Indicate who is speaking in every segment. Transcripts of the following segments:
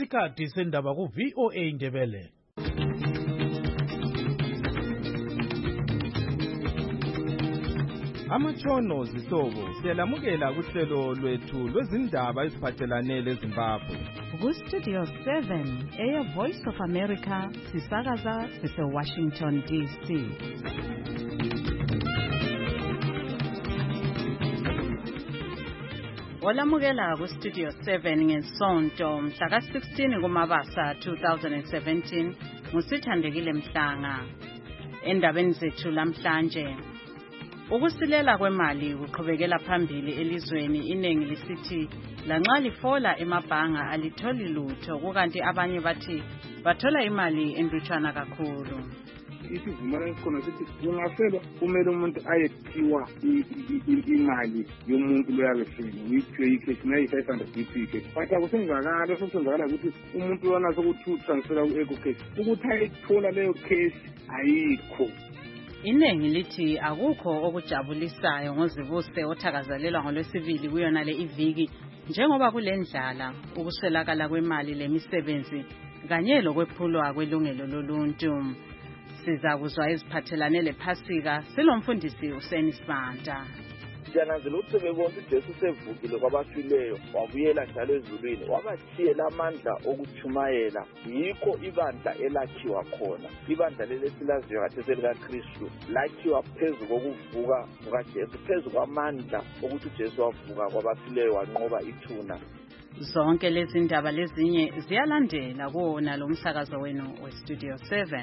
Speaker 1: isikhathi sendaba ku-VOA Indebele.
Speaker 2: Amatshono zihlobo siyalamukela kuhlelo lwethu lwezindaba eziphathelane leZimbabwe.
Speaker 3: Ku-Studio 7 eya Voice of America sisakaza sise-Washington DC. Olamukela ku-Studio 7 ngeSonto mhla ka-16 kuMabasa 2017 nguSithandekile Mhlanga. Endabeni zethu lamhlanje, ukusilela kwemali kuqhubekela phambili elizweni. Iningi lisithi lanxa lifola emabhanga alitholi lutho, kukanti abanye bathi bathola imali enlutshwana kakhulu.
Speaker 4: Isivumelwano sikhona sithi kungafelwa kumele umuntu ayephiwa imali yomuntu loyabefela uyiphiwe ikheshi nayo i-500 ikheshi, but akusenzakala sokusenzakala ukuthi umuntu lona sokutransfera ku-eco cash ukuthi ayithola leyo kheshi ayikho.
Speaker 3: Iningi lithi akukho okujabulisayo ngoZibuse othakazelelwa ngoLwesibili kuyona le iviki, njengoba kulendlala, ukuswelakala kwemali lemisebenzi kanye lokwephulwa kwelungelo loluntu. Sizakuzwa eziphathelane lePhasika silomfundisi uSeni Sibanda.
Speaker 5: Siyananzela ukuthi sebebona uJesu sevukile kwabafileyo wabuyela njalo ezulwini wabathiyela amandla okuthumayela. Yikho ibandla elakhiwa khona. Ibandla lelesilaziyo khathesi likaKristu lakhiwa phezu kokuvuka kukaJesu, phezu kwamandla ukuthi uJesu wavuka kwabafileyo wanqoba ithuna.
Speaker 3: Zonke lezi ndaba lezinye ziyalandela kuwona lo msakazo wenu weStudio 7.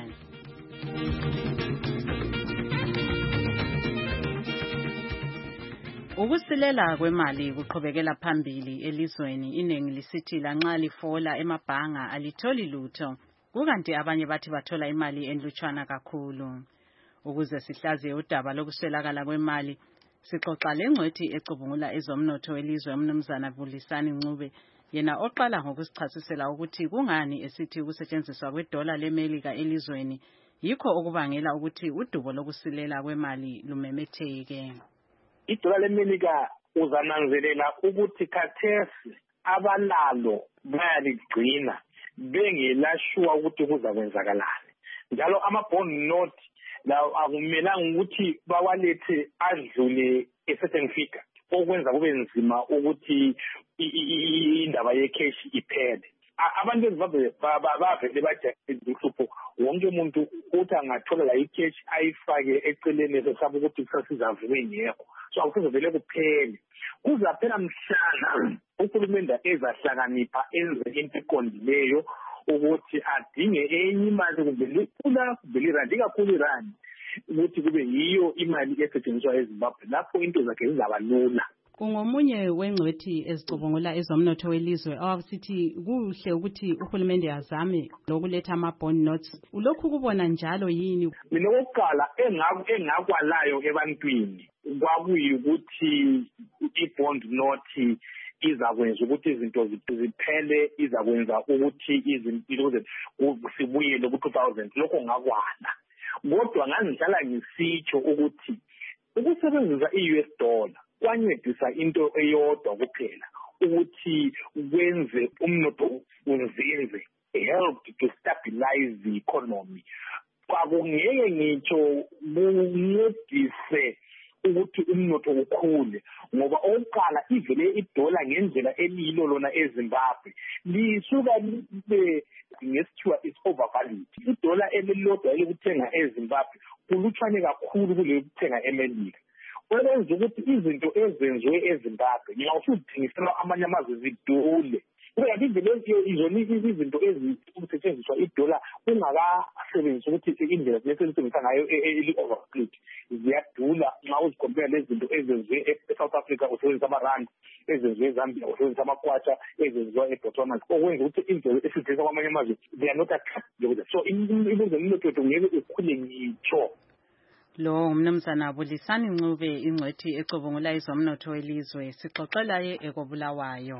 Speaker 3: Ukusilela kwemali kuqhubekela phambili elizweni. Iningi lisithi lanxa lifola emabhanga alitholi lutho, kukanti abanye bathi bathola imali enlutshwana kakhulu. Ukuze sihlaziye udaba lokuswelakala kwemali, sixoxa lengcwethi ecubungula ezomnotho welizwe uMnumzana Vulisani Ncube, yena oqala ngokusichasisela ukuthi kungani esithi ukusetshenziswa kwedola leMelika elizweni yikho okubangela ukuthi udubo lokusilela kwemali lumemetheke.
Speaker 4: Idola leMelika uzananzelela ukuthi khathesi abalalo bayaligcina bengelashwa ukuthi kuzakwenzakalani. Njalo ama-bond note lawo akumelanga ukuthi bawalethe adlule a-certain figure, okwenza kube nzima ukuthi indaba yecash iphele. Abantu eZimbabwe bavele bajahile uhlupho. Wonke umuntu uthi angathola la icash ayifake eceleni esesaba ukuthi kusasizavuka ingekho. So akusevele kuphele. Kuzaphela mhlana uhulumende ezahlakanipha enze into eqondileyo ukuthi adinge enye imali kumbe irandi kakhulu irandi ukuthi kube yiyo imali esetshenziswa eZimbabwe. Lapho into zakhe zizaba lula.
Speaker 3: Kungomunye wengcwethi ezicubungula ezomnotho welizwe awasithi kuhle ukuthi uhulumende azame lokuletha ama-bond notes. Ulokhu kubona njalo yini?
Speaker 4: Mina okokuqala engakwalayo ebantwini kwakuyikuthi i-bond note izakwenza ukuthi izinto ziphele, izakwenza ukuthi izinto sibuyele ku-2000. Lokho ngakwala. Kodwa ngangihlala ngisitsho ukuthi ukusebenzisa i-US dollar kwancedisa into eyodwa kuphela, ukuthi kwenze umnotho uzinze, helped to stabilize the economy. Kwakungeke ngitsho kuncedise ukuthi umnotho ukhule, ngoba oqala ivele idola ngendlela elilo lona eZimbabwe lisuka libe ngesithiwa is overvalued. Idola elilodwa elikuthenga eZimbabwe kulutshwane kakhulu kulekuthenga eMelika. Okwenza ukuthi izinto ezenziwe eZimbabwe ngiyawusuthengisela amanye amazwe zidule. Kanti ivele izona izinto ezisetshenziswa idola ungakasebenzisi ukuthi indlela lesebenzisa ngayo eli-overvalued ziyadula nxa uzikompera lezinto ezenziwe eSouth Africa usebenzisa amarandi, ezenziwe eZambia usebenzisa amakwacha, ezenziwa eBotswana, okwenza ukuthi indlela esithengisa kwamanye amazwe they are not attractive. So ilizwe lomnotho ngeke ukhule ngitsho.
Speaker 3: Lo uMnumzana Vulisani Ncube, ingcwethi ecubungula ezomnotho welizwe, sixoxela ye ekobulawayo.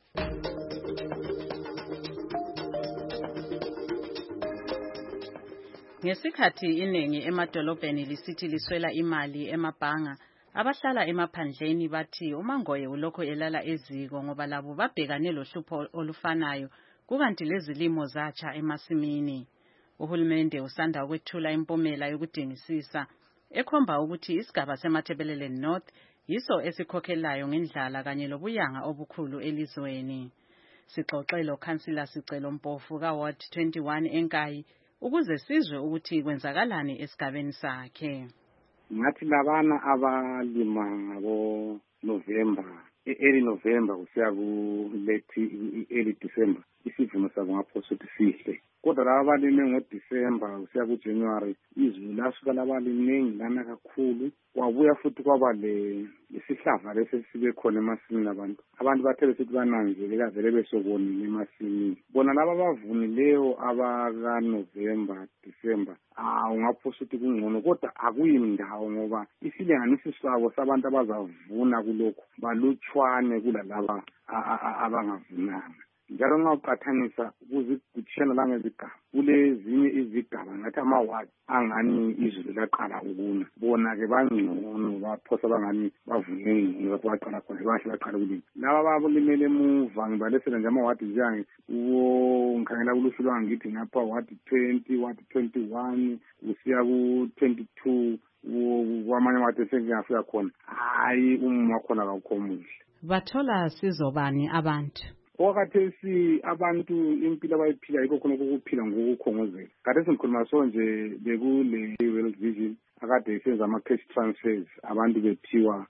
Speaker 3: Ngesikhathi iningi emadolobheni lisithi liswela imali emabhanga, abahlala emaphandleni bathi uMangoye ulokho elala eziko ngoba labo babhekane lohlupho olufanayo kukanti lezilimo zatsha emasimini. Uhulumende usanda ukwethula impumela yokudingisisa ekhomba ukuthi isigaba seMatabeleland North yiso esikhokhelayo ngendlala kanye lobuyanga obukhulu elizweni. Sixoxe lo-Councillor Sicelo Mpofu ka-Ward 21 eNkayi ukuze sizwe ukuthi kwenzakalani esigabeni sakhe.
Speaker 6: Ngathi labana abalima ngabo November, early November kusiya ku late early December, isivuno sabo ngaphosa ukuthi sihle. Kodwa laba abalime ngoDecember kusiya kuJanuary, izulu lasuka labaliningi lana kakhulu, kwabuya futhi kwaba lesihlava lesi sibe khona emasimini abantu. Abantu bathe besithi bananzeleka vele besokoni emasimini. Bona laba abavunileyo abaka November, December, ungaphosa ukuthi kungcono, kodwa akuyindawo ngoba isilinganiso sabo sabantu abazavuna kulokho balutshwane kulalaba abangavunanga. Njalo nxa uqathanisa kuzigutshana la ngezigaba, kulezinye izigaba ngathi amawadi angani izulu laqala ukuna. Bona-ke bangcono baphosa bangani bavune ngcono lapho baqala khona bahle baqala ukulima. Laba abalimele emuva ngibalesela nje amawadi njenga ngikhangela kuluhlu lwangithi ngapha wadi 20, wadi 21 kusiya ku-22 kwamanye amawadi esengingafika khona. Hayi umma khona akukho muhle.
Speaker 3: Bathola sizobani abantu?
Speaker 6: Okhathesi abantu impilo abayiphila yikho khona ukuphila ngokukhongozela. Khathesi ngikhuluma so nje bekule World Vision akade isenza ama-cash transfers, abantu bephiwa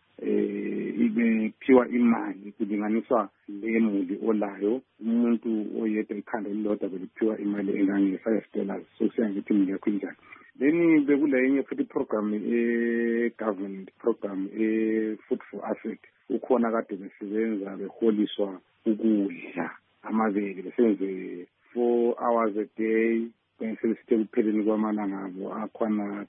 Speaker 6: imali kulinganiswa lemuli olayo. Umuntu oyedwa ikhanda elilodwa beliphiwa imali engange-$5. So siyangithi imali yakho injani. Then bekule enye futhi program government program Food for Africa. Ukhona kade besebenza beholiswa ukudla amabele besenze 4 hours a day beselesithe kupheleni kwamalanga abo akhona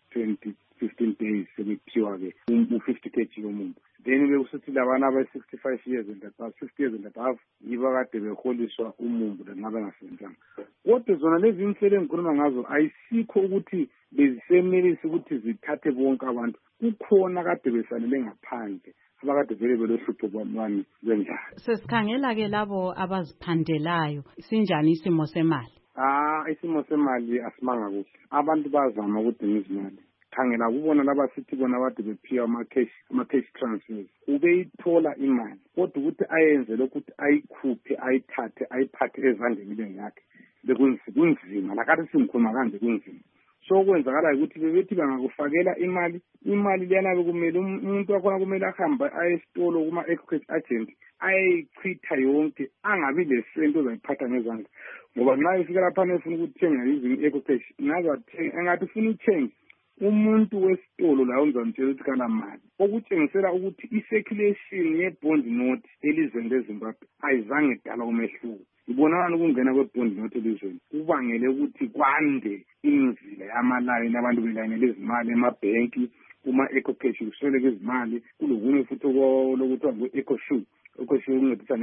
Speaker 6: 15 days sebephiwa-ke u-50 kg yomuntu. Then bekusithi labana aba-65 years and above, 50 years and above, yibo kade beholiswa umumbu lanxa bengasebenzanga. Kodwa zona lezi inhlelo engikhuluma ngazo ayisikho ukuthi bezisemelisi ukuthi zithathe bonke abantu. Kukhona kade besalele ngaphandle abakade vele belohlupho lwami lwendlala.
Speaker 3: Sesikhangela-ke labo abaziphandelayo, sinjani isimo semali?
Speaker 6: Isimo semali asimanga kuhle. Abantu bazama ukudinga izimali. Khangela kubona laba sithi bona bade bephiwa ama-cash transfers. Ubeyithola imali, kodwa ukuthi ayenze lokhu ukuthi ayikhuphe, ayithathe, ayiphathe ezandleni yakhe bekunzima. Lakathi simkhuluma kanje kunzima. So kwenzakala ukuthi bebethi bangakufakela imali liyana bekumele umuntu wakhona kumele ahambe ayesitolo kuma-equity agent ayichitha yonke, angabi lesento ozayiphatha ngezandla. Ngoba nxa ifika lapha nefuna ukuthenga equity engathi ufuna uthenga umuntu wesitolo la uzamtshela ukuthi kana mali, okutshengisela ukuthi i-circulation ye-bond note elizweni leZimbabwe ayizange dala umehluko. Ibonakala ukungena kwe-bond note elizweni kubangele ukuthi kwande imizila yamalayini, abantu belayinele izimali emabhenki, kuma-eco-cash kusweleke izimali, kulokunye futhi lokuthiwa ngu-eco-shoe. Eco-shoe ukuncedisa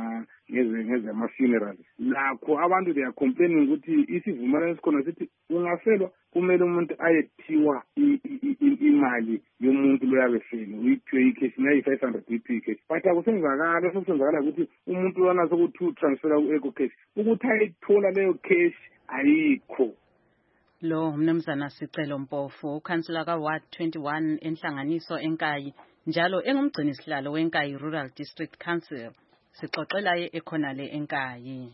Speaker 6: ngezama-funerals. Lakho abantu they are complaining ukuthi isivumelwano esikhona sithi ungafelwa kumele umuntu ayethiwa imali yomuntu loyabefile, uyiphiwe i-cash nayi-500 uyiphiwe i-cash. But akusenzakala, sokusenzakala ukuthi umuntu lona sokuthi transfera ku-eco-cash ukuthi ayithola leyo cash ayikho.
Speaker 3: Lo mnumzana Sicelo Mpofu, ukhansila ka-Ward 21 enhlanganiso eNkayi, njalo engumgcinisihlalo weNkayi Rural District Council. Sixoxelaye ekhonale eNkayi.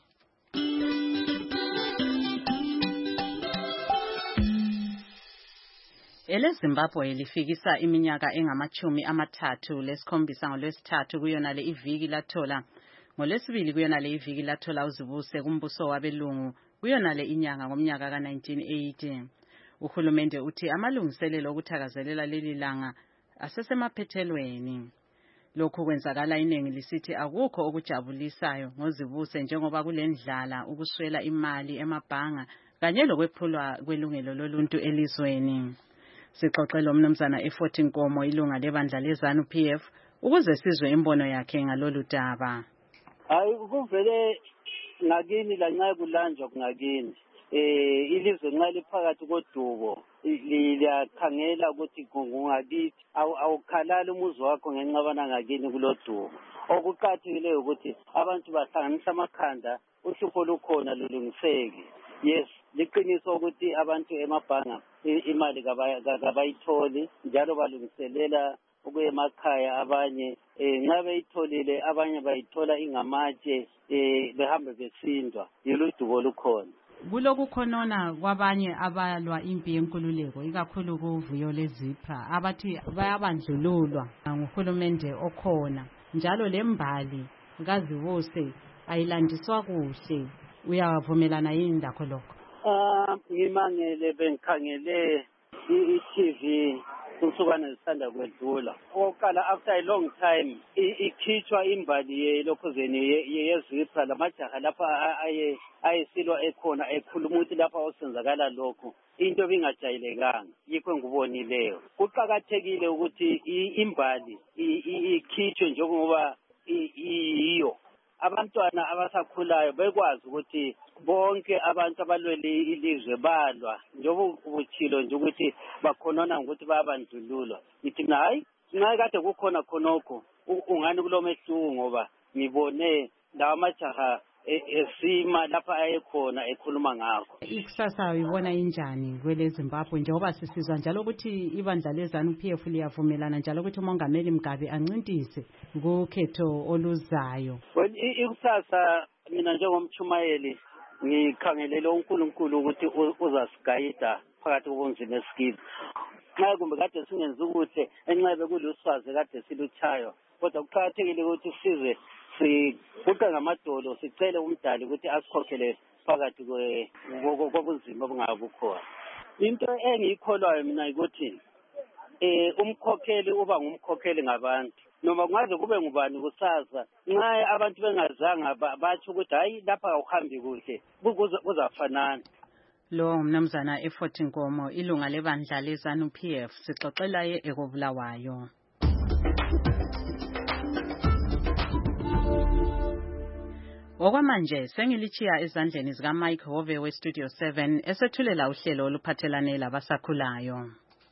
Speaker 3: EleZimbabwe lifikisa iminyaka engama-37 ngoLwesithathu kuyonale iviki lathola, ngoLwesibili kuyonale iviki lathola uzibuse kumbuso wabelungu kuyonale inyanga ngomnyaka ka-1980. Uhulumende uthi amalungiselelo okuthakazelela leli langa asesemaphethelweni. Lokhu kwenzakala iningi lisithi akukho okujabulisayo ngozibuse njengoba kulendlala, ukuswela imali emabhanga kanye lokwephulwa kwelungelo loluntu elizweni. Sixoxela umnumzana eFort Nkomo, ilunga lebandla leZANU PF, ukuze sizwe imbono yakhe ngalolu daba.
Speaker 7: Hayi kuvele ngakini lanxa kulanjwa ngakini ilizwe nxa liphakathi kodubo liyakhangela ukuthi kungakithi awukhalali umuzi wakho ngenxa bana ngakini kulodubo. Okuqhathileyo ukuthi abantu bahlanganisa amakhanda uhlupho lukhona lulungiseki. Yes, liqiniso ukuthi abantu emabhanga imali kabayitholi njalo balungiselela ukuya emakhaya abanye nxa beyitholile abanye bayithola ingamatshe behambe besindwa yiludubo lukhona.
Speaker 3: Kulokukhonona kwabanye abalwa impi yenkululeko ikakhulu kuvuyo lezipra abathi bayabandlululwa nguhulumende okhona njalo lembali kaziwose ayilandiswa kuhle. Uyavumelana yini lakho lokho?
Speaker 7: Ngimangele bengikhangele i-TV kusukana zisanda kwedlula. Oqala after a long time ikhitshwa imbali yelokhuzeni yezipra lamajaha lapha ayesilwa ekhona ekhuluma ukuthi lapha osenzakala lokho into ebingajayelekanga yikho ngubonileyo. Kuqakathekile ukuthi imbali ikhitshwe njengoba yiyo. Abantwana abasakhulayo bekwazi ukuthi bonke abantu abalwele ilizwe balwa njengoba ubutshilo nje ukuthi bakhonona ngokuthi bayabandlululwa. Ngithi hayi nxa kade kukhona khonokho ungani kulomehluko ngoba ngibone lawa amajaha esima lapha ayekhona ekhuluma ngakho.
Speaker 3: Ikusasa uyibona injani kwele Zimbabwe njengoba sisizwa njalo ukuthi ibandla leZANU-PF liyavumelana njalo ukuthi uMongameli Mugabe ancintise kukhetho oluzayo?
Speaker 7: Ikusasa mina njengomchumayeli ngikhangelele uNkulunkulu ukuthi uzasigayida phakathi kobunzima esikile. Nxa kumbe kade singenzi ukuthi enxebe kuluswazi kade siluchayo kodwa kuqakathekile ukuthi size sibuqa ngamadolo sicele umdali ukuthi asikhokhele phakathi kobunzima obungabukhona. Into engiyikholwayo mina ukuthi umkhokheli uba ngumkhokheli ngabantu noma kungaze kube ngubani kusasa nxa abantu bengazanga bathi ukuthi hayi lapha awuhambi kuhle kuzafanana.
Speaker 3: Lo mnumzana Effort Nkomo ilunga lebandla leZANU-PF sixoxela ekobulawayo. Okwamanje sengilichiya ezandleni zika Mike Hove we Studio 7 esethulela uhlelo oluphathelane labasakhulayo.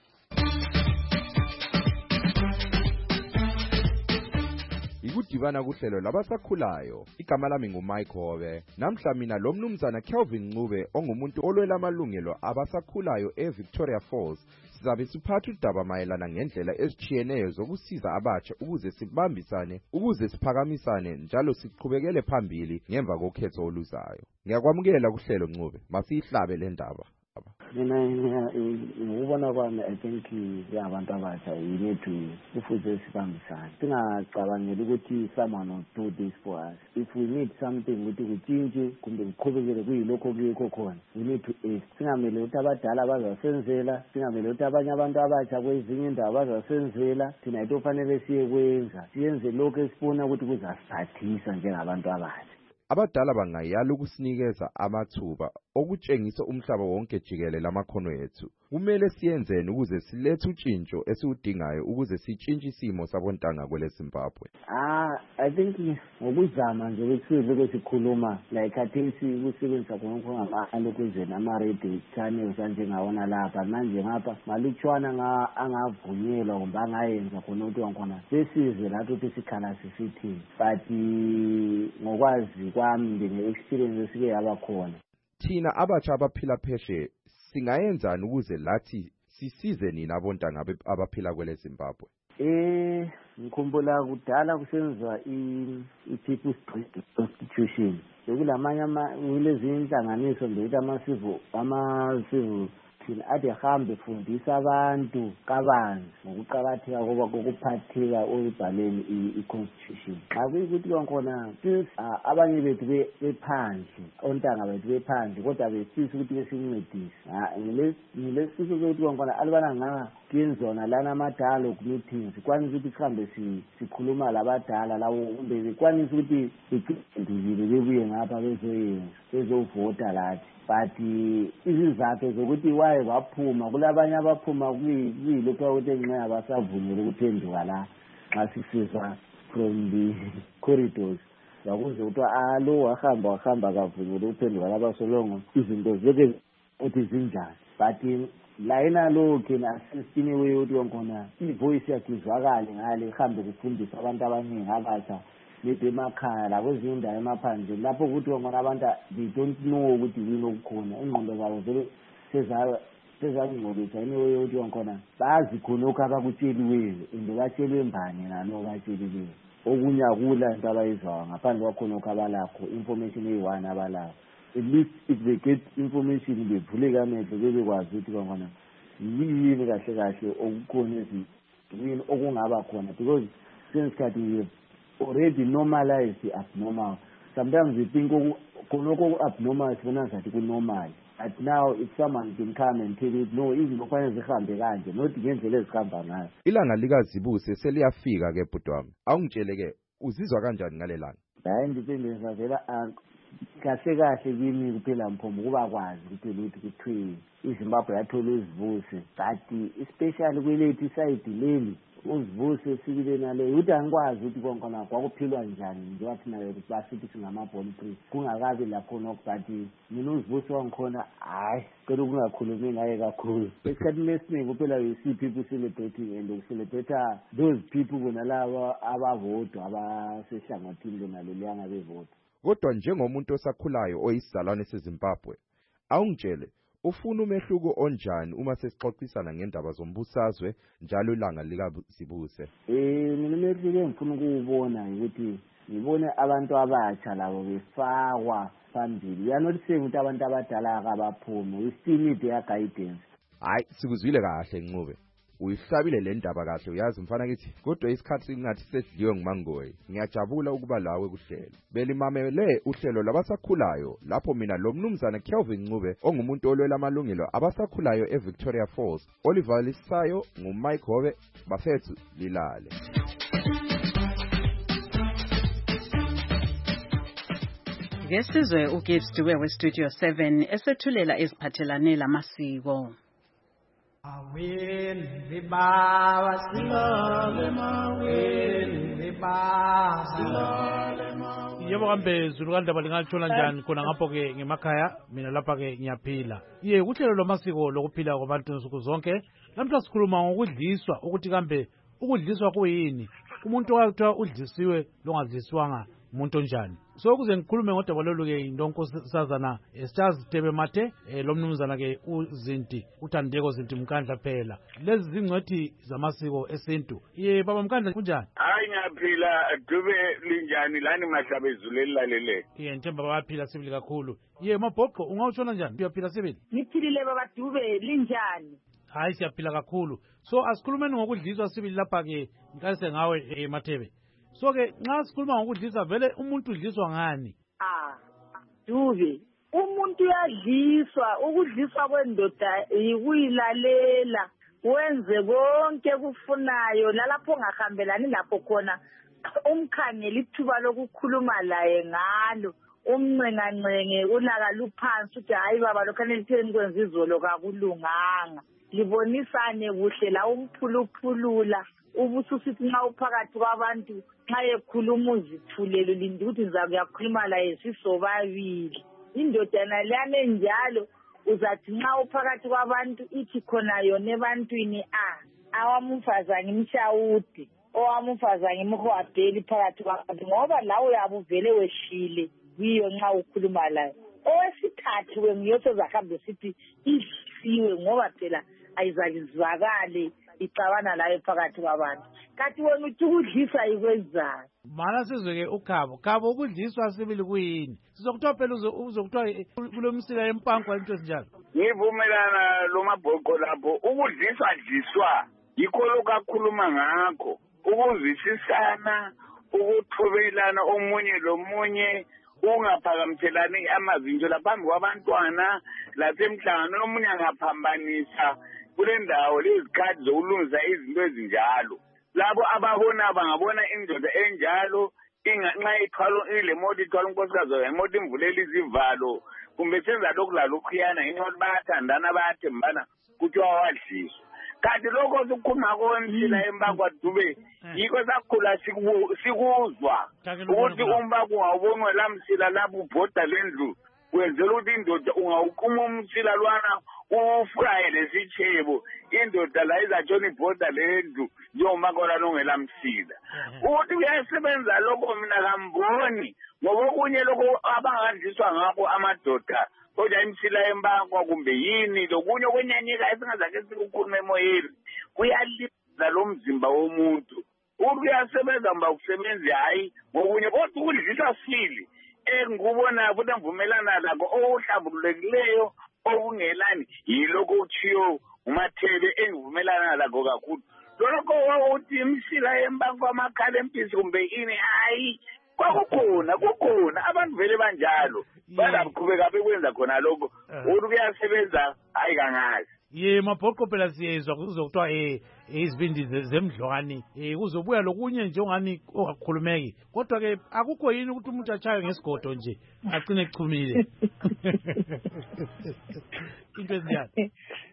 Speaker 2: Ikudibana kuhlelo labasakhulayo. Igama lami nguMike Hove. Namhla mina lo mnumzana Kelvin Ncube ongumuntu olwela amalungelo abasakhulayo eVictoria Falls sizabe siphatha udaba mayelana ngendlela ezichiyeneyo zokusiza abatsha ukuze sibambisane ukuze siphakamisane njalo siqhubekele phambili ngemva kokhetho oluzayo. Ngiyakwamukela kuhlelo Ncube. Masihlabe le ndaba.
Speaker 8: Mina ngibona kwami I think abantu abatsha we need to kufuze sibambisane singacabangeli ukuthi someone will do this for us. If we need something ukuthi kutshintshe kumbe kuqhubekele kuyilokho kuyekho khona we need to singamele ukuthi abadala bazasenzela singamele ukuthi abanye abantu abatsha kwezinye indawo bazasenzela thina into ofanele siyekwenza siyenze lokho esibona ukuthi kuzasiphathisa njengabantu abatsha.
Speaker 2: Abadala bangayala ukusinikeza amathuba okutshengisa umhlaba wonke jikelele amakhono ethu. Kumele siyenzeni ukuze silethe utshintsho esiudingayo ukuze sitshintshe isimo sabontanga kwele Zimbabwe?
Speaker 8: I think ngokuzama nje ukuthi kwesikhuluma like athisi ukusebenzisa konke ngamahalo ukuze nama-radio channels anjengawona lapha manje ngapha malutshwana angavunyelwa kumbe angayenza khona ukuthi wakhona sesize lathi ukuthi sikhala sisithi but ngokwazi kwami nge-experience esike yaba khona
Speaker 2: thina abatsha abaphila pheshe singayenzani ukuze lathi sisize nina abontanga abaphila kwele Zimbabwe?
Speaker 8: Ngikhumbula kudala kusenziwa i-People's Constitution bekulamanye kulezi inhlanganiso nje ama-civil thina ade hambe fundisa abantu kabanzi ngokuqakatheka kokuphatheka okubhaleni i-Constitution. Xa kuyikuthi khona abanye bethu bephandle ontanga bethu bephandle kodwa besifisa ukuthi besincedise ngilesifiso sokuthi khona alibana kuyenzona lana amadala meetings kwanisa ukuthi sihambe sikhuluma labadala lawo kumbe bekwanisa ukuthi beqindile bebuye ngapha bezovota lathi. But izizathu zokuthi waye waphuma kulabanye abaphuma kuyilokho ukuthi nxa abasavunyelwe ukuphenduka la nxa sisizwa from the corridors yakuze ukuthi lo wahamba kavunyelwe ukuphenduka la basolongo izinto zeke uthi zinjani. But layina lo kena asisiniwe ukuthi khona ivoice yakhe izwakale ngale ihambe kufundisa abantu abaningi abatsha maybe emakhaya la kwezinye indawo emaphandleni lapho ukuthi ngona abantu they don't know ukuthi yini okukhona ingqondo zabo vele sezangcolisa anyway ukuthi ngona bazi khona lokho abakutsheliweyo inde batshelwe mbani nalo batsheliweyo okunye akula into abayizwayo ngaphandle kwakhona lokho abalakho information eyi-1 abalakho at least if they get information bevuleka amehlo bebekwazi ukuthi ngona yini kahle kahle okukhona yini okungaba khona because since that we have already normalized the abnormal. Sometimes we think abnormal is normal. But now if someone can come and tell you no izinto kufanele zihambe kanje not ngendlela ezihamba ngayo.
Speaker 2: Ilanga likaZibuse seliyafika ke bhutwami. Awungitshele ke uzizwa kanjani ngalelanga?
Speaker 8: Hayi ngiphendeza vela kahle kahle kimi kuphela mphombo kuba kwazi ukuthi kuthiwe iZimbabwe yathola uzivuse but especially kwelethi side leli uzivuse sibile nale ukuthi angikwazi ukuthi konke kwakuphilwa njani njengoba thina basithi singamabholi free kungakabi lapho nokubathi mina uzivuse wangikhona hayi kodwa kungakhulumi ngaye kakhulu esikhathini esiningi kuphela you see people celebrating and celebrate those people bonalabo abavodwa abasehlangothini lonaleli yangabevodwa.
Speaker 2: Kodwa njengomuntu osakhulayo oyisizalwane seZimbabwe awungitshele ufuna umehluko onjani uma sesixoxisana ngendaba zombusazwe njalo ilanga likaZibuse?
Speaker 8: Mina umehluko engifuna ukuwubona ukuthi ngibone abantu abatsha labo befakwa phambili. We are not saying ukuthi abantu abadala akabaphume, we still need their guidance.
Speaker 2: Hayi sikuzwile kahle Ncube. Uyihlabile le ndaba kahle uyazi mfana kithi kodwa isikhathi ngathi sedliwe ngumangoyi ngiyajabula ukuba lawe kuhlelo belimamele uhlelo labasakhulayo lapho mina lo mnumzana Kelvin Ncube ongumuntu olwela amalungelo abasakhulayo eVictoria Falls Oliver Lisayo nguMike Hobe bafethu lilale.
Speaker 3: Ngesizwe uGibbs Dube weStudio 7 esethulela eziphathelane lamasiko.
Speaker 1: Awin libawa silale mawin libawa silale mawin. Yebo kambe Zulu kandaba lingatshona njani khona ngapho ke ngemakhaya mina lapha ke ngiyaphila. Kuhlelo lomasiko lokuphila kwabantu nsuku zonke. Namhla sikhuluma ngokudliswa ukuthi kambe ukudliswa kuyini? Umuntu wakuthiwa udlisiwe longadliswanga umuntu onjani. So kuze ngikhulume ngodaba lolu ke intonkosazana Stars Tebe Mathe lo mnumzana ke uZinti uThandeko Zinti Mkandla phela. Lezi zingcwethi zamasiko esintu. Baba Mkandla kunjani?
Speaker 9: Hayi ngiyaphila Dube linjani lani mahlabe Zulu elilalele.
Speaker 1: Ngithemba bayaphila sibili kakhulu. Mabhoko ungawutshona njani? Uyaphila sibili?
Speaker 10: Ngiphilile baba Dube linjani?
Speaker 1: Hayi siyaphila kakhulu. So asikhulumeni ngokudliswa sibili lapha ke ngikase ngawe Mathebe. So ke nxa sikhuluma ngokudlisa vele umuntu udliswa ngani?
Speaker 10: Dube umuntu uyadliswa ukudliswa kwendoda ukuyilalela wenze konke kufunayo lalapho ongahambelani lapho khona umkhangela ithuba lokukhuluma laye ngalo umncengancenge ulaka luphansi uthi hayi baba lokho enelitheni kwenza izolo kakulunganga libonisane kuhle la umphuluphulula ubususithi nxa uphakathi kwabantu nxa ekhuluma uzithulele lindi ukuthi ngizakuyakhuluma laye sisobabili indodana leyana enjalo uzathi nxa uphakathi kwabantu ithi khona yona ebantwini awamumfazi ngimshawudi owamumfazi ngimhwabheli phakathi kwabantu ngoba lawe uyabe uvele weshile yiyo nxa ukhuluma laye. Owesithathu wengiyosezahambe sithi idlisiwe ngoba phela ayizakizwakale icabana layo phakathi kwabantu kanti wena uthi ukudlisa ikwenzani?
Speaker 1: Mana sizwe ke ukhabo ukudliswa sibili kuyini? Sizokuthiwa phela uzokuthiwa kulomsila empankwa into ezinjalo.
Speaker 9: Ngivumelana lo mabhoko lapho ukudliswa yikho lokakhuluma ngakho ukuzwisisana ukuthobelana omunye lomunye ungaphakamthelani amazinjo laphambi kwabantwana lasemhlangano omunye angaphambanisa kule ndawo lezikhathi zokulungisa izinto ezinjalo. Labo ababona bangabona indoda enjalo nxa ithwala ile moto ithwala unkosikazi ngemoto imvulela izivalo kumbe senza lokhu lalukhuyana inyothi bayathandana bayathembana kuthiwa wadliswa. Kanti lokho sikhuluma konsila embakwa Dube yikho sakhula sikuzwa ukuthi umbako wawubonwe lamsila lapho ubhoda lendlu wenzela ukuthi indoda ungawuquma umsila lwana ufuraye lesitshebo indoda la izatshona ibhoda lendlu njengomakona nongela msila ukuthi kuyasebenza lokho mina kamboni ngoba okunye lokho abangadliswa ngakho amadoda kodwa imsila embankwa kumbe yini lokunye okwenyanyeka esingazake sikukhuluma emoyeni kuyaliza lo mzimba womuntu ukuthi kuyasebenza mba kusebenzi hayi ngokunye kodwa ukudlisa sili engikubona futhi engivumelana lakho okuhlambululekileyo okungelani yilokho kuchiyo umathebe engivumelana lakho kakhulu lokho ukuthi imsila embanko amakhala empisi kumbe ini hayi kukhona abantu vele banjalo balaqhubeka bekwenza khona lokho ukuthi kuyasebenza hayi kangazi
Speaker 1: mabhoqo phela siyezwa kuzokuthiwa izibindi zemdlwane kuzobuya lokunye nje ongani ongakhulumeki kodwa-ke akukho yini ukuthi umuntu achaye ngesigodo nje agcine echumile into ezinjani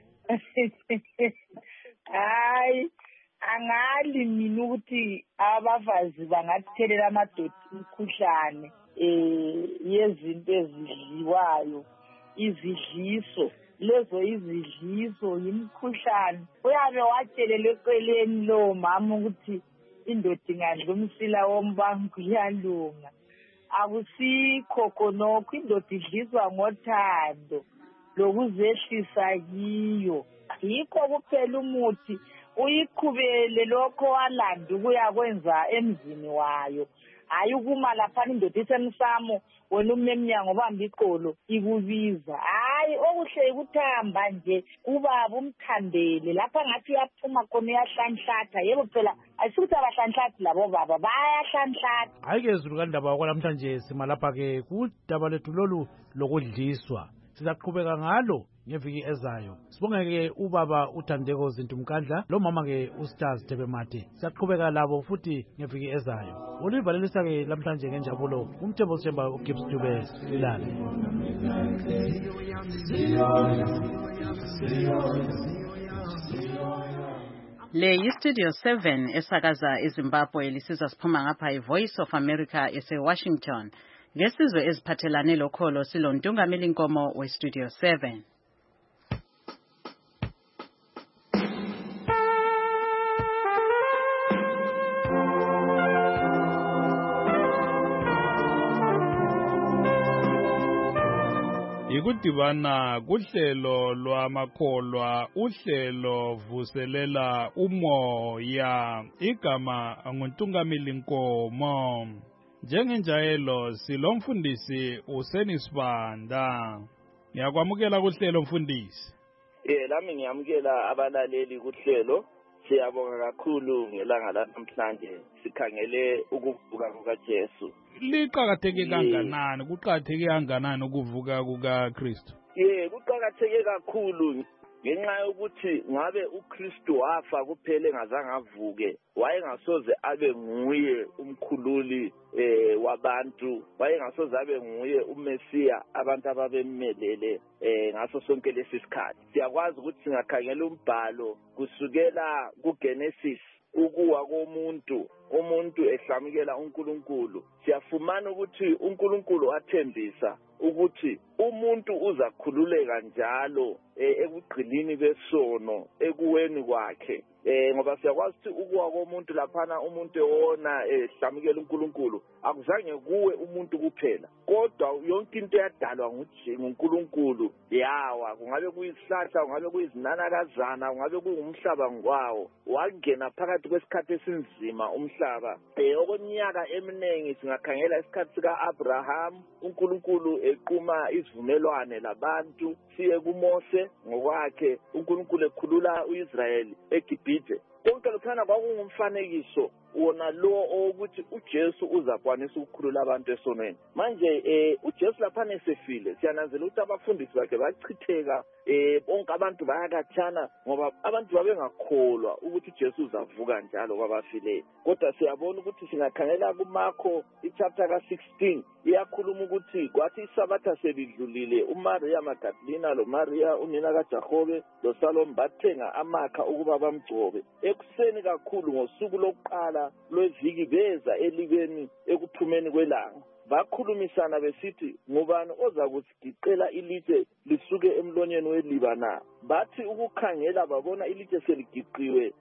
Speaker 10: hayi angali mina ukuthi abafazi bangathelela amadoda imikhuhlane yezinto ezidliwayo izidliso lezo izidliso yimkhuhlane uyabe watshelelwe eceleni lo mama ukuthi indoda ingadla umsila wombango iyalunga akusikho khonokho indoda idliswa ngothando lokuzehlisa kiyo yikho kuphela umuthi uyiqhubele lokho walanda ukuyakwenza emzini wayo hayi ukuma laphana indoda isemsamo wena umemnyango ubamba iqolo ikubiza hayi okuhle ikuthamba nje ubaba umthandele lapha ngathi uyaphuma khona uyahlanhlatha yebo phela ayisukuthi abahlanhlathi labo baba bayahlanhlatha
Speaker 1: hayi-ke zulu kandaba kwanamhlanje simalapha-ke kudaba lethu lolu lokudliswa sizaqhubeka ngalo ngeviki ezayo sibonge-ke ubaba uthandeko zintumkandla lo mama-ke ustaz Thebemate siyaqhubeka labo futhi ngeviki ezayo ulivalelisa-ke lamhlanje ngenjabulo umthembo sithemba ugibbs dube ilale
Speaker 3: le yistudio 7 esakaza eZimbabwe lisiza siphuma ngapha iVoice of America ese-Washington ngesizwe eziphathelane lokholo silontungameli nkomo westudio 7
Speaker 11: ikudibana kuhlelo lwamakholwa uhlelo vuselela umoya igama nguntungameli nkomo njengenjayelo silomfundisi uSenisibanda ngiyakwamukela kuhlelo mfundisi
Speaker 5: lami ngiyamukela abalaleli kuhlelo siyabonga kakhulu ngelanga lanamhlanje sikhangele ukuvuka kukaJesu
Speaker 11: liqhakatheke kanganani kuqhakatheke kanganani ukuvuka kukaKristu
Speaker 5: kuqhakatheke kakhulu ngenxa yokuthi ngabe uKristu wafa kuphela engazange avuke wayengasoze abe nguye umkhululi wabantu wayengasoze abe nguye uMesiya abantu ababemelele ngaso sonke lesi sikhathi siyakwazi ukuthi singakhangela umbhalo kusukela kuGenesis ukuwa komuntu umuntu ehlamukela uNkulunkulu siyafumana ukuthi uNkulunkulu wathembisa ukuthi umuntu uzakhululeka njalo ekugqilini besono ekuweni kwakhe ngoba siyakwazi ukuthi ukuwa komuntu laphana umuntu ewona ehlamukela uNkulunkulu akuzange kuwe umuntu kuphela kodwa yonke into yadalwa nguNkulunkulu yawa kungabe kuyisihlahla kungabe kuyizinanakazana kungabe kungumhlaba ngwawo wangena phakathi kwesikhathi esinzima umhlaba okweminyaka eminingi singakhangela isikhathi sika-Abraham uNkulunkulu equma isivumelwane labantu siye kuMose ngokwakhe uNkulunkulu ekhulula uIsrayeli eGibhithe konke lokhana kwakungumfanekiso wona lo ukuthi uJesu uzakwanisa ukukhulula abantu esonweni manje uJesu laphana esefile siyananzela ukuthi abafundisi bakhe bachitheka bonke abantu bayakathana ngoba abantu babengakholwa ukuthi uJesu uzavuka njalo kwabafileyo kodwa siyabona ukuthi singakhangela kuMarko ichapter ka-16 iyakhuluma ukuthi kwathi isabatha selidlulile uMaria Magdalena loMaria unina kaJakobe loSalome bathenga amakha ukuba bamgcobe ekuseni kakhulu ngosuku lokuqala lweviki beza elibeni ekuphumeni kwelanga bakhulumisana besithi ngubani oza kusigiqela ilitshe lisuke emlonyeni weliba na. Bathi ukukhangela babona ilitshe seligiqiwe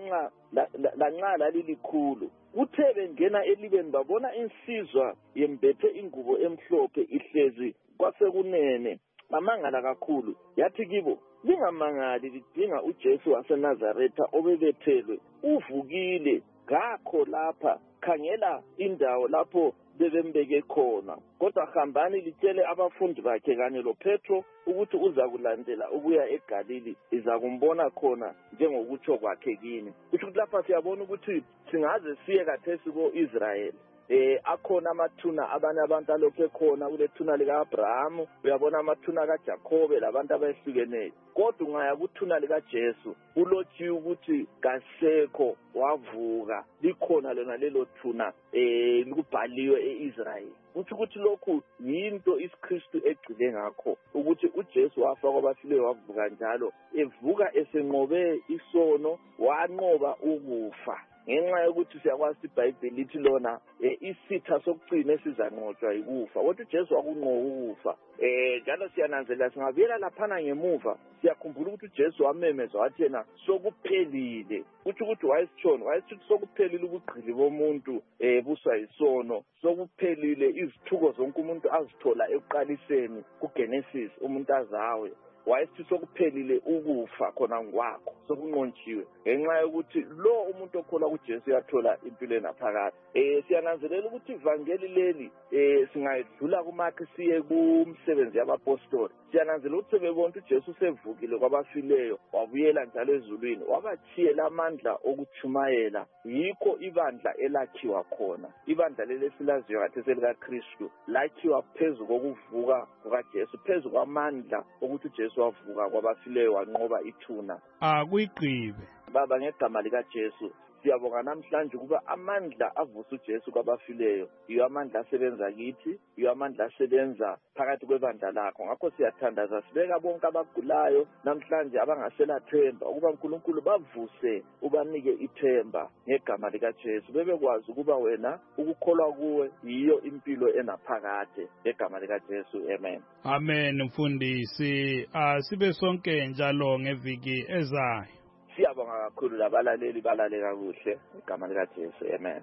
Speaker 5: lanxa lalilikhulu. Kuthe bengena elibeni babona insizwa yembethe ingubo emhlophe ihlezi kwasekunene. Bamangala kakhulu. Yathi kibo, lingamangali lidinga uJesu waseNazaretha obebethelwe. Uvukile, ngakho lapha. Khangela indawo lapho bebembeke khona. Kodwa hambani litshele abafundi bakhe kanye loPetro ukuthi uza kulandela ukuya eGalili, iza kumbona khona njengokutsho kwakhe kini. Kusho ukuthi lapha siyabona ukuthi singaze siye kathesi ko-Israyeli. Akhona amathuna abanye abantu alokhu ekhona kule thuna lika-Abrahamu, uyabona amathuna kaJakobe labantu abahlukeneyo. Kodwa ungaya kuthuna likaJesu kulotshiwe ukuthi kasekho wavuka, likhona lona lelo thuna likubhaliwe e-Israyeli. Kuthi ukuthi lokhu yinto isiKristu egcile ngakho ukuthi uJesu wafa kwabafileyo wavuka njalo, evuka esenqobe isono, wanqoba ukufa. Ngenxa yokuthi siyakwazi iBhayibheli lithi lona isitha sokucina esizanqotshwa yikufa, kodwa uJesu wakunqoba ukufa. Njalo siyananzelela singabuyela laphana ngemuva siyakhumbula ukuthi uJesu wamemeza wathi yena sokuphelile. Kuthi ukuthi wayesitshoni, wayesithi sokuphelile ubugqili bomuntu buswa yisono, sokuphelile izithuko zonke umuntu azithola ekuqaliseni kuGenesis umuntu azawe. Wayesithi sokuphelile ukufa khona ngokwakho sokunqontshiwe ngenxa yokuthi lo umuntu okholwa kuJesu uyathola impilo enaphakade. Siyananzelela ukuthi ivangeli leli singayidlula kuMark siye kumsebenzi yabapostoli. Siyananzelela ukuthi sebebona uJesu sevukile kwabafileyo wabuyela njalo ezulwini wabathiyela amandla okutshumayela. Yikho ibandla elakhiwa khona. Ibandla leli silaziyo kathesi likaKristu lakhiwa phezu kokuvuka kukaJesu, phezu kwamandla ukuthi uJesu wavuka kwabafileyo wanqoba ithuna.
Speaker 11: Akuyigqibe
Speaker 5: Baba, ngegama likaJesu siyabonga namhlanje ukuba amandla avusa uJesu kwabafileyo iyo amandla asebenza kithi, iyo amandla asebenza phakathi kwebandla lakho. Ngakho siyathandaza sibeka bonke abagulayo namhlanje abangasela themba ukuba uNkulunkulu bavuse ubanike ithemba ngegama likaJesu, bebekwazi ukuba wena ukukholwa kuwe yiyo impilo enaphakade ngegama likaJesu. Amen.
Speaker 11: Amen. Mfundisi, sibe sonke njalo ngeviki ezayo.
Speaker 5: Siyabonga kakhulu labalaleli balalela kuhle ngegama likaJesu. Amen.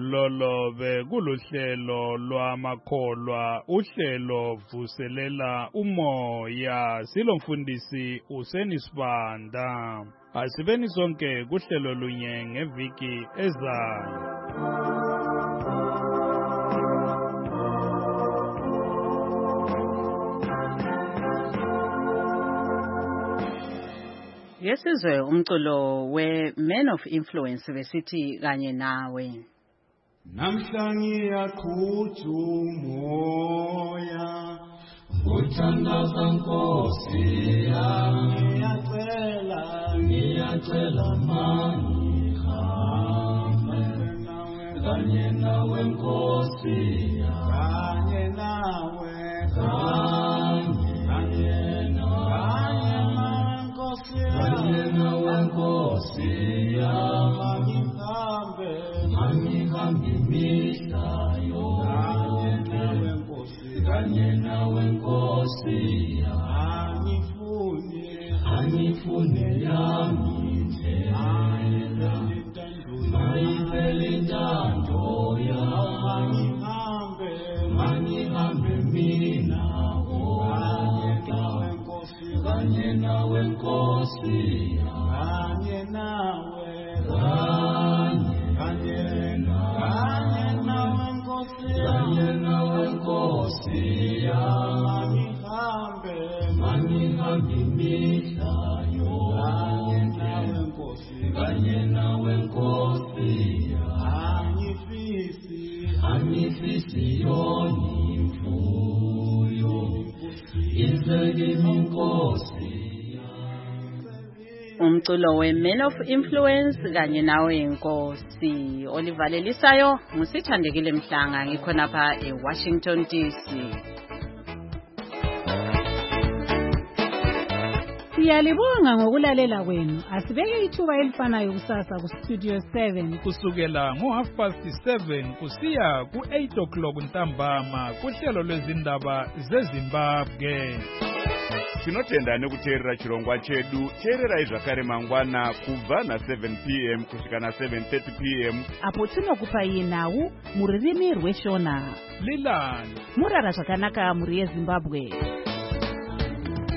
Speaker 11: Lolo bekuluhlelo lwamakholwa, uhlelo vuselela umoya. Silomfundisi uSenisibanda. Asibeni sonke kuhlelo lunye ngeviki ezayo.
Speaker 3: Yesizwe umculo we-Men of Influence besithi kanye nawe.
Speaker 12: Namhlangi yaqhutha umoya, uthandaza Nkosi yami, ngiyacela mangihambe kanye nawe Nkosi yami, kanye nawe Nkosi yami, mangihambe imihla yonke kanye nawe Nkosi yami, angifune yami indlela, mayivele intando yami, mangihambe mina kanye nawe Nkosi yami, kanye nawe Nkosi yami, mangihambe imihla yonke kanye nawe Nkosi yami, angifisi yona imfuyo izekimi Nkosi.
Speaker 3: Umculo we-Men of Influence kanye nawe Nkosi. Olivalelisayo ngusithandekile Mhlanga, ngikhonapha eWashington DC.
Speaker 13: Siyalibonga ngokulalela kwenu. Asibeke ithuba elifanayo kusasa ku-Studio 7
Speaker 11: kusukela ngo7:30 kusiya ku8 ntambama kuhlelo lwezindaba zeZimbabwe.
Speaker 14: Tinotenda nekuteerera chirongwa chedu. Teererai zvakare mangwana kubva na7 p.m. kusvika na7:30 p.m.
Speaker 15: apo tinokupai nhau mururimi rweshona.
Speaker 11: Lilani
Speaker 15: murara zvakanaka muri yeZimbabwe.